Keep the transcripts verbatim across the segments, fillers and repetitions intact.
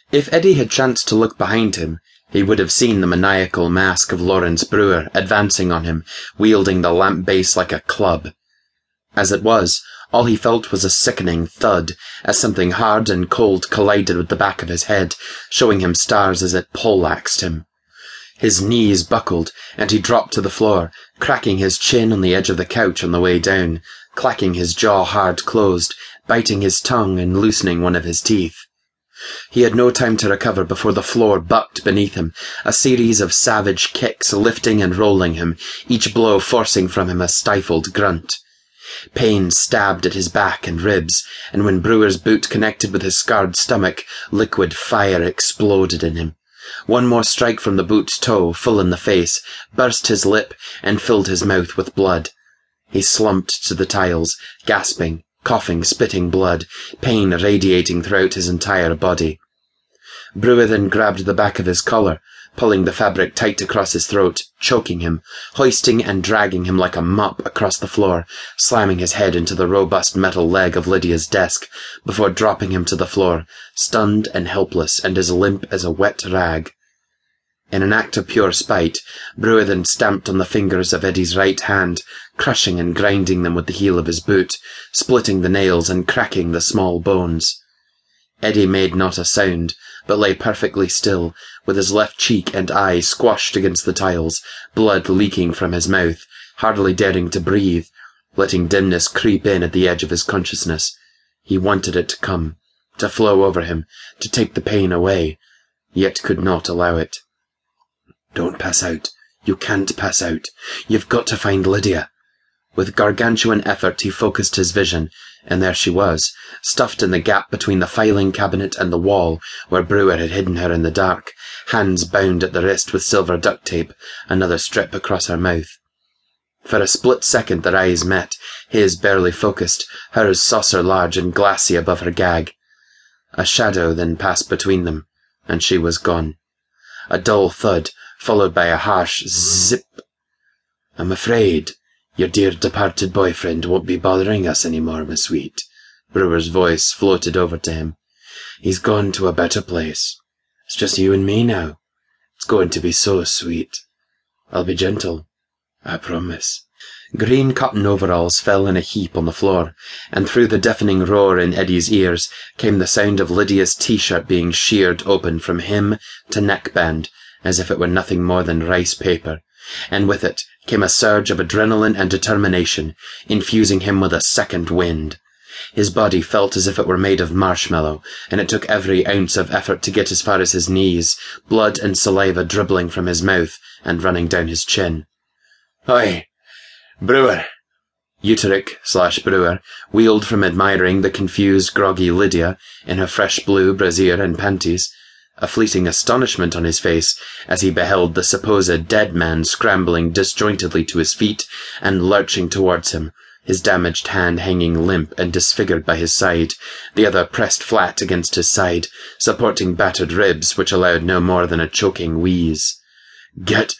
If Eddie had chanced to look behind him, he would have seen the maniacal mask of Lawrence Brewer advancing on him, wielding the lamp base like a club. As it was, all he felt was a sickening thud as something hard and cold collided with the back of his head, showing him stars as it poleaxed him. His knees buckled, and he dropped to the floor, cracking his chin on the edge of the couch on the way down, clacking his jaw hard closed, biting his tongue and loosening one of his teeth. He had no time to recover before the floor bucked beneath him, a series of savage kicks lifting and rolling him, each blow forcing from him a stifled grunt. Pain stabbed at his back and ribs, and when Brewer's boot connected with his scarred stomach, liquid fire exploded in him. One more strike from the boot's toe, full in the face, burst his lip and filled his mouth with blood. He slumped to the tiles, gasping, coughing, spitting blood, pain radiating throughout his entire body. Brewer then grabbed the back of his collar, pulling the fabric tight across his throat, choking him, hoisting and dragging him like a mop across the floor, slamming his head into the robust metal leg of Lydia's desk, before dropping him to the floor, stunned and helpless and as limp as a wet rag. In an act of pure spite, Brewer then stamped on the fingers of Eddie's right hand, crushing and grinding them with the heel of his boot, splitting the nails and cracking the small bones. Eddie made not a sound, but lay perfectly still, with his left cheek and eye squashed against the tiles, blood leaking from his mouth, hardly daring to breathe, letting dimness creep in at the edge of his consciousness. He wanted it to come, to flow over him, to take the pain away, yet could not allow it. "Don't pass out. You can't pass out. You've got to find Lydia." With gargantuan effort he focused his vision, and there she was, stuffed in the gap between the filing cabinet and the wall, where Brewer had hidden her in the dark, hands bound at the wrist with silver duct tape, another strip across her mouth. For a split second their eyes met, his barely focused, hers saucer-large and glassy above her gag. A shadow then passed between them, and she was gone. A dull thud, followed by a harsh zip. "I'm afraid your dear departed boyfriend won't be bothering us any more, Miss Sweet." Brewer's voice floated over to him. "He's gone to a better place. It's just you and me now. It's going to be so sweet. I'll be gentle, I promise." Green cotton overalls fell in a heap on the floor, and through the deafening roar in Eddie's ears came the sound of Lydia's t-shirt being sheared open from hem to neckband, as if it were nothing more than rice paper, and with it came a surge of adrenaline and determination, infusing him with a second wind. His body felt as if it were made of marshmallow, and it took every ounce of effort to get as far as his knees, blood and saliva dribbling from his mouth and running down his chin. "Oi, Brewer!" Euteric slash Brewer wheeled from admiring the confused, groggy Lydia in her fresh blue brassiere and panties, a fleeting astonishment on his face as he beheld the supposed dead man scrambling disjointedly to his feet and lurching towards him, his damaged hand hanging limp and disfigured by his side, the other pressed flat against his side, supporting battered ribs which allowed no more than a choking wheeze. "Get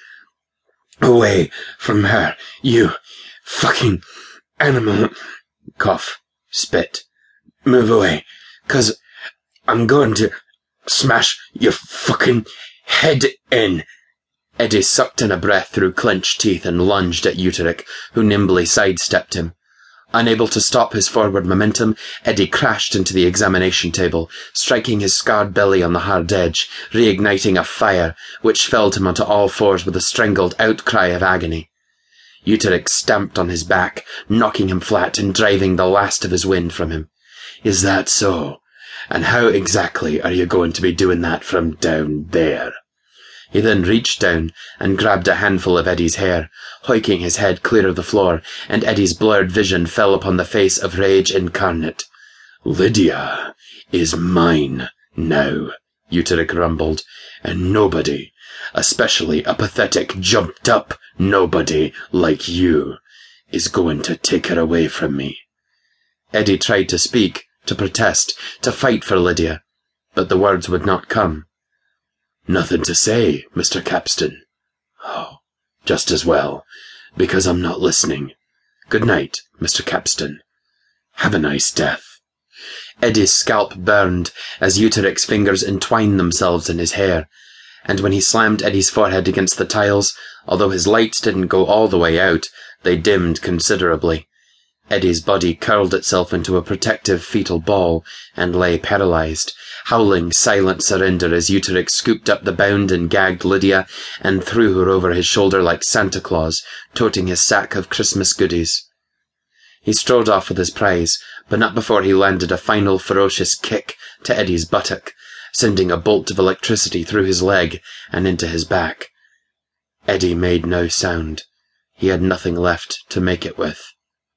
away from her, you fucking animal!" Cough. Spit. "Move away, 'cause I'm going to smash your fucking head in." Eddie sucked in a breath through clenched teeth and lunged at Euteric, who nimbly sidestepped him. Unable to stop his forward momentum, Eddie crashed into the examination table, striking his scarred belly on the hard edge, reigniting a fire, which felled him onto all fours with a strangled outcry of agony. Euteric stamped on his back, knocking him flat and driving the last of his wind from him. "Is that so? And how exactly are you going to be doing that from down there?" He then reached down and grabbed a handful of Eddie's hair, hoiking his head clear of the floor, and Eddie's blurred vision fell upon the face of rage incarnate. "Lydia is mine now," Euteric rumbled, "and nobody, especially a pathetic, jumped-up nobody like you, is going to take her away from me." Eddie tried to speak, to protest, to fight for Lydia, but the words would not come. "Nothing to say, Mister Capstan." "Oh, just as well, because I'm not listening. Good night, Mister Capstan. Have a nice death." Eddie's scalp burned as Euteric's fingers entwined themselves in his hair, and when he slammed Eddie's forehead against the tiles, although his lights didn't go all the way out, they dimmed considerably. Eddie's body curled itself into a protective fetal ball and lay paralyzed, howling silent surrender as Euteric scooped up the bound and gagged Lydia and threw her over his shoulder like Santa Claus, toting his sack of Christmas goodies. He strode off with his prize, but not before he landed a final ferocious kick to Eddie's buttock, sending a bolt of electricity through his leg and into his back. Eddie made no sound. He had nothing left to make it with.